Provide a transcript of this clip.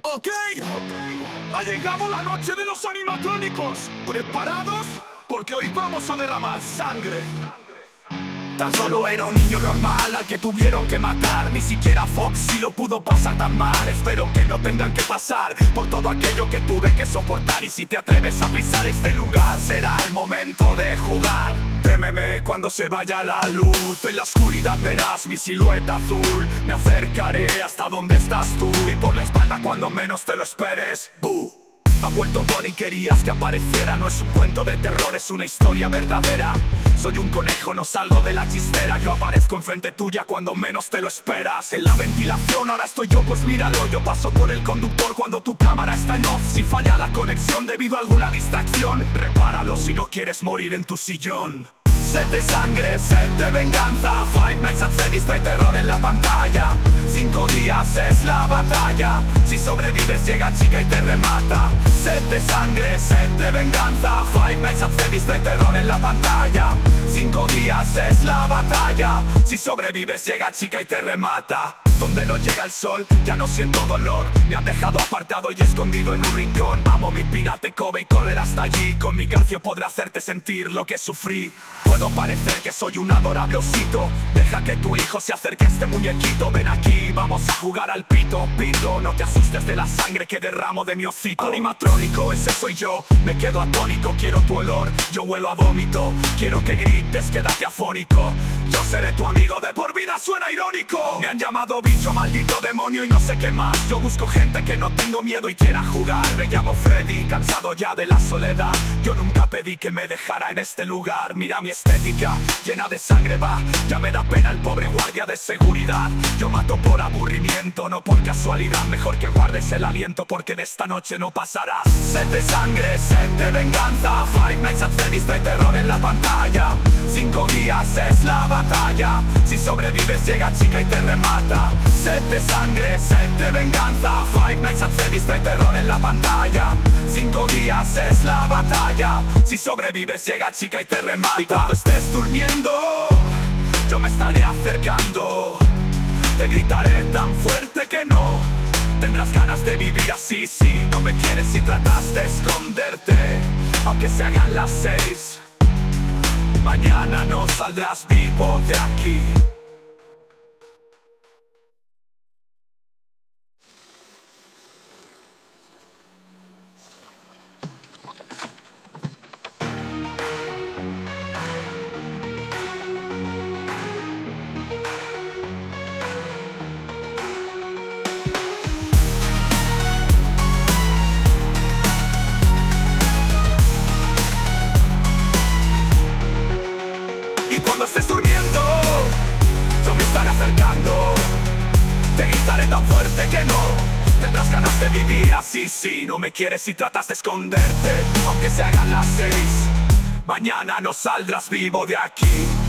Ok, ha llegado la noche de los animatrónicos. ¿Preparados? Porque hoy vamos a derramar sangre. Tan solo era un niño normal al que tuvieron que matar. Ni siquiera Foxy lo pudo pasar tan mal. Espero que no tengan que pasar por todo aquello que tuve que soportar. Y si te atreves a pisar este lugar, será el momento de jugar. Témeme cuando se vaya la luz. En la oscuridad verás mi silueta azul. Me acercaré hasta donde estás tú, y por la espalda cuando menos te lo esperes. ¡Bú! Ha vuelto Bonnie, querías que apareciera. No es un cuento de terror, es una historia verdadera. Soy un conejo, no salgo de la chistera. Yo aparezco enfrente tuya cuando menos te lo esperas. En la ventilación ahora estoy yo, pues míralo. Yo paso por el conductor cuando tu cámara está en off. Si falla la conexión debido a alguna distracción, repáralo si no quieres morir en tu sillón. Sed de sangre, sed de venganza. Five Nights at Freddy's trae terror en la pantalla. 5 días es la batalla. Si sobrevives llega chica y te remata. Sed de sangre, sed de venganza. Five Nights at Freddy's trae terror en la pantalla. 5 días es la batalla. Si sobrevives llega chica y te remata. Donde no llega el sol, ya no siento dolor. Me han dejado apartado y escondido en un rincón. Amo mi pirate Kobe y correr hasta allí. Con mi garfio podré hacerte sentir lo que sufrí. Puedo parecer que soy un adorable osito. Deja que tu hijo se acerque a este muñequito. Ven aquí, vamos a jugar al pito. Pito, no te asustes de la sangre que derramo de mi hocico. Animatrónico, ese soy yo, me quedo atónico. Quiero tu olor, yo huelo a vómito. Quiero que grites, quédate afónico. Yo seré tu amigo de por vida, suena irónico. Me han llamado bicho, maldito demonio y no sé qué más. Yo busco gente que no tengo miedo y quiera jugar. Me llamo Freddy, cansado ya de la soledad. Yo nunca pedí que me dejara en este lugar. Mira mi estética, llena de sangre va. Ya me da pena el pobre guardia de seguridad. Yo mato por aburrimiento, no por casualidad. Mejor que guardes el aliento porque de esta noche no pasarás. Sed de sangre, sed de venganza. Five Nights at Freddy's trae terror en la pantalla. 5 días es la batalla. Si sobrevives llega chica y te remata. Sed de sangre, sed de venganza. Five Nights at Freddy's trae terror en la pantalla. 5 días es la batalla. Si sobrevives llega chica y te remata. Y cuando estés durmiendo, yo me estaré acercando. Te gritaré tan fuerte que no tendrás ganas de vivir así. Si no me quieres y tratas de esconderte, aunque se hagan las 6, mañana no saldrás vivo de aquí. Cuando estés durmiendo, yo me estaré acercando. Te gritaré tan fuerte que no tendrás ganas de vivir así. Si no me quieres y tratas de esconderte, aunque se hagan las 6, mañana no saldrás vivo de aquí.